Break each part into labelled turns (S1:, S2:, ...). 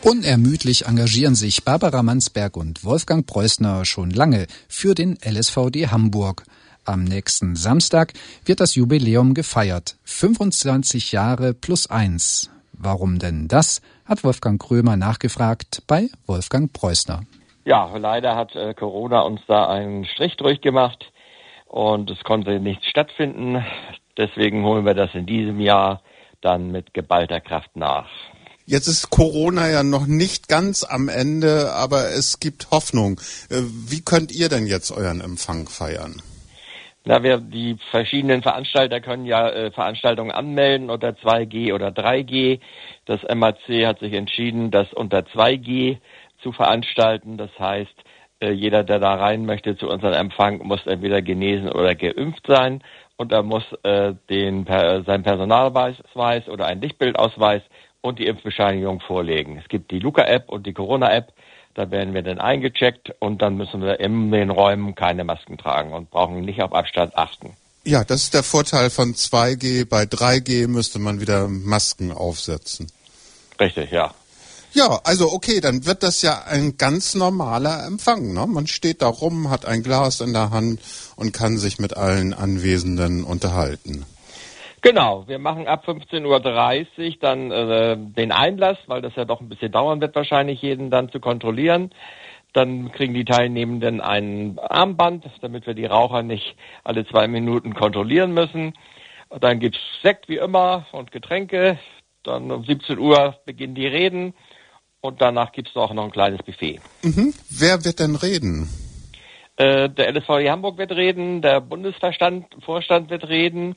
S1: Unermüdlich engagieren sich Barbara Mansberg und Wolfgang Preußner schon lange für den LSVD Hamburg. Am nächsten Samstag wird das Jubiläum gefeiert. 25 Jahre plus 1. Warum denn das? Hat Wolfgang Krömer nachgefragt bei Wolfgang Preußner.
S2: Ja, leider hat Corona uns da einen Strich durchgemacht und es konnte nichts stattfinden. Deswegen holen wir das in diesem Jahr dann mit geballter Kraft nach.
S3: Jetzt ist Corona ja noch nicht ganz am Ende, aber es gibt Hoffnung. Wie könnt ihr denn jetzt euren Empfang feiern?
S2: Na, die verschiedenen Veranstalter können ja Veranstaltungen anmelden unter 2G oder 3G. Das MAC hat sich entschieden, das unter 2G zu veranstalten. Das heißt, jeder, der da rein möchte zu unserem Empfang, muss entweder genesen oder geimpft sein. Und er muss seinen Personalausweis oder einen Lichtbildausweis und die Impfbescheinigung vorlegen. Es gibt die Luca-App und die Corona-App. Da werden wir dann eingecheckt und dann müssen wir in den Räumen keine Masken tragen und brauchen nicht auf Abstand achten.
S3: Ja, das ist der Vorteil von 2G. Bei 3G müsste man wieder Masken aufsetzen.
S2: Richtig, ja.
S3: Ja, also okay, dann wird das ja ein ganz normaler Empfang, ne? Man steht da rum, hat ein Glas in der Hand und kann sich mit allen Anwesenden unterhalten.
S2: Genau, wir machen ab 15.30 Uhr dann den Einlass, weil das ja doch ein bisschen dauern wird wahrscheinlich, jeden dann zu kontrollieren. Dann kriegen die Teilnehmenden ein Armband, damit wir die Raucher nicht alle 2 Minuten kontrollieren müssen. Und dann gibt's Sekt wie immer und Getränke. Dann um 17 Uhr beginnen die Reden und danach gibt's auch noch ein kleines Buffet.
S3: Mhm. Wer wird denn reden?
S2: Der LSVD Hamburg wird reden, der Bundesvorstand wird reden.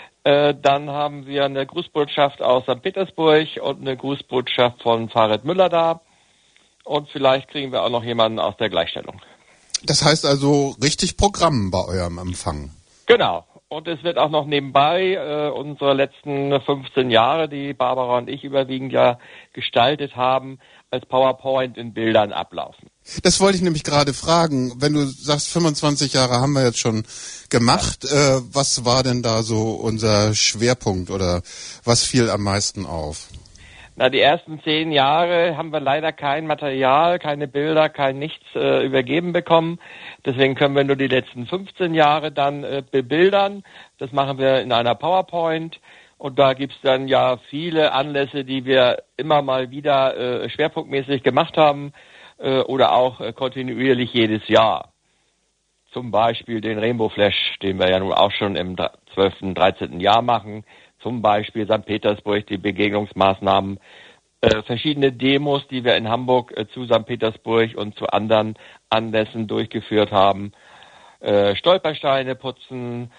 S2: Dann haben wir eine Grußbotschaft aus St. Petersburg und eine Grußbotschaft von Farid Müller da. Und vielleicht kriegen wir auch noch jemanden aus der Gleichstellung.
S3: Das heißt also richtig Programm bei eurem Empfang.
S2: Genau. Und es wird auch noch nebenbei unsere letzten 15 Jahre, die Barbara und ich überwiegend ja gestaltet haben, als PowerPoint in Bildern ablaufen.
S3: Das wollte ich nämlich gerade fragen. Wenn du sagst, 25 Jahre haben wir jetzt schon gemacht, was war denn da so unser Schwerpunkt oder was fiel am meisten auf?
S2: Na, die ersten 10 Jahre haben wir leider kein Material, keine Bilder, kein nichts übergeben bekommen. Deswegen können wir nur die letzten 15 Jahre dann bebildern. Das machen wir in einer PowerPoint. Und da gibt's dann ja viele Anlässe, die wir immer mal wieder schwerpunktmäßig gemacht haben oder auch kontinuierlich jedes Jahr. Zum Beispiel den Rainbow Flash, den wir ja nun auch schon im 12., 13. Jahr machen. Zum Beispiel St. Petersburg, die Begegnungsmaßnahmen, verschiedene Demos, die wir in Hamburg zu St. Petersburg und zu anderen Anlässen durchgeführt haben. Stolpersteine putzen,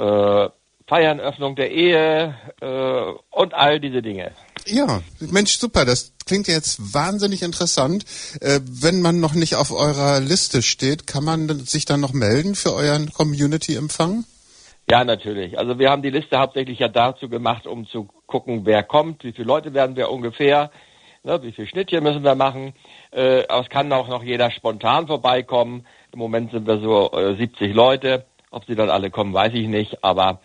S2: Feiern, Öffnung der Ehe und all diese Dinge.
S3: Ja, Mensch, super, das klingt jetzt wahnsinnig interessant. Wenn man noch nicht auf eurer Liste steht, kann man sich dann noch melden für euren Community-Empfang?
S2: Ja, natürlich. Also wir haben die Liste hauptsächlich ja dazu gemacht, um zu gucken, wer kommt, wie viele Leute werden wir ungefähr, ne, wie viel Schnittchen müssen wir machen. Aber es kann auch noch jeder spontan vorbeikommen. Im Moment sind wir so 70 Leute. Ob sie dann alle kommen, weiß ich nicht, aber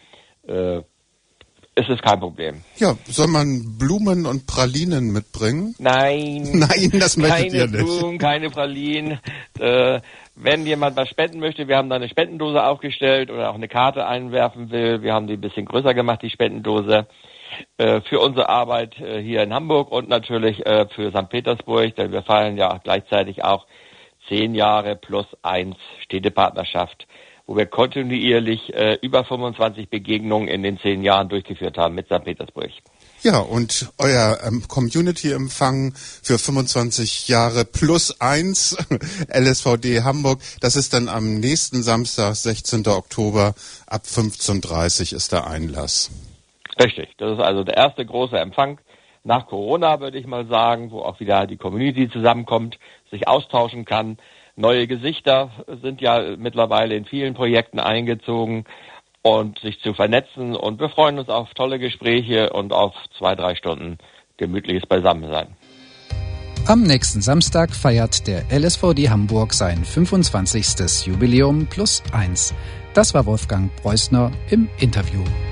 S2: es ist kein Problem.
S3: Ja, soll man Blumen und Pralinen mitbringen?
S2: Nein.
S3: Nein, das möchtet ihr
S2: nicht.
S3: nicht.
S2: Keine Blumen, keine Pralinen. Wenn jemand was spenden möchte, wir haben da eine Spendendose aufgestellt oder auch eine Karte einwerfen will. Wir haben die ein bisschen größer gemacht, die Spendendose, für unsere Arbeit hier in Hamburg und natürlich für St. Petersburg, denn wir feiern ja gleichzeitig auch 10 Jahre plus 1 Städtepartnerschaft, wo wir kontinuierlich über 25 Begegnungen in den 10 Jahren durchgeführt haben mit St. Petersburg.
S3: Ja, und euer Community-Empfang für 25 Jahre plus 1 LSVD Hamburg, das ist dann am nächsten Samstag, 16. Oktober, ab 15.30 Uhr ist der Einlass.
S2: Richtig, das ist also der erste große Empfang nach Corona, würde ich mal sagen, wo auch wieder die Community zusammenkommt, sich austauschen kann. Neue Gesichter sind ja mittlerweile in vielen Projekten eingezogen und sich zu vernetzen. Und wir freuen uns auf tolle Gespräche und auf 2-3 Stunden gemütliches Beisammensein.
S1: Am nächsten Samstag feiert der LSVD Hamburg sein 25. Jubiläum plus 1. Das war Wolfgang Preußner im Interview.